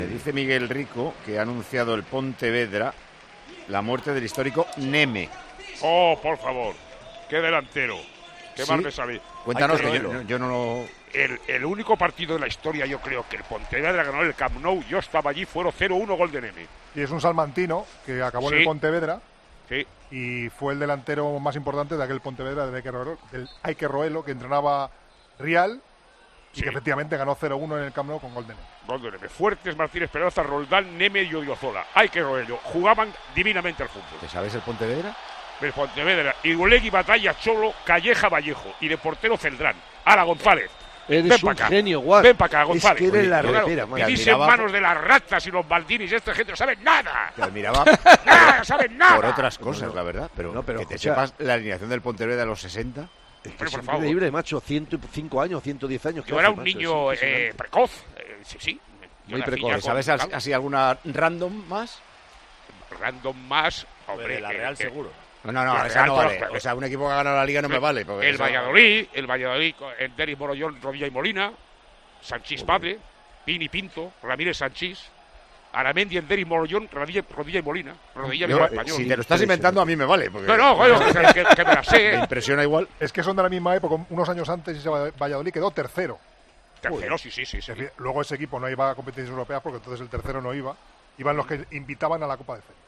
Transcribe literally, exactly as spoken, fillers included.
Dice Miguel Rico que ha anunciado el Pontevedra la muerte del histórico Neme. Oh, por favor, qué delantero. Qué ¿Sí? mal me sabe. Cuéntanos, que que yo, yo no lo... El, el único partido de la historia, yo creo, que el Pontevedra ganó en el Camp Nou, yo estaba allí, fueron cero uno gol de Neme. Y es un salmantino que acabó Sí. en el Pontevedra. Sí. Y fue el delantero más importante de aquel Pontevedra del Aike Roelo, del Aike Roelo, que entrenaba Real y Sí. que efectivamente ganó cero uno en el Camp Nou con gol de Neme. Gol de Neme. Fuertes, Martínez Peroza, Roldán, Neme y Odriozola. Hay que roerlo. Jugaban divinamente al fútbol. ¿Te sabes el Pontevedra? El Pontevedra, Iguolegui, Batalla, Cholo, Calleja, Vallejo. Y de portero Celdrán. Ala, González. Eres Ven un pa' acá. genio, guau. Ven para acá, González. Es que eres la Claro, repera, man. vivís en Admiraba- manos de las ratas y los baldinis. Esta gente no sabe nada. Te admiraba Nada, no saben nada. por otras cosas, no. la verdad. Pero, No, pero, que te escucha. sepas la alineación del Pontevedra de los sesenta. Es que Pero, es por favor. increíble, macho. ciento cinco años, ciento diez años. ¿qué Yo era hace, un macho? niño Es eh, impresionante. precoz. Eh, sí, sí. Yo Muy nací precoz. ya ¿Te sabes con- as- así alguna random más? Random más. Hombre, de la que- Real que- seguro. No, no, no, La esa Real, no todas vale. las- O sea, un equipo que ha ganado la Liga no me vale. Porque El eso- Valladolid, el Valladolid, con- el Denis Morollón, Rodilla y Molina, Sanchís padre, Pini Pinto, Ramírez Sanchís, Aramendi, el Denis Morollón, Rodilla, Rodilla y Molina, Rodilla Yo, y eh, español. si te lo estás inventando, a mí me vale. Porque No, no, bueno, que, que- que me la sé. me ¿eh? impresiona igual. Es que son de la misma época, unos años antes ese Valladolid quedó tercero. Tercero, sí, sí, sí. sí. Es decir, luego ese equipo no iba a competiciones europeas porque entonces el tercero no iba. Iban los que invitaban a la Copa de Fe.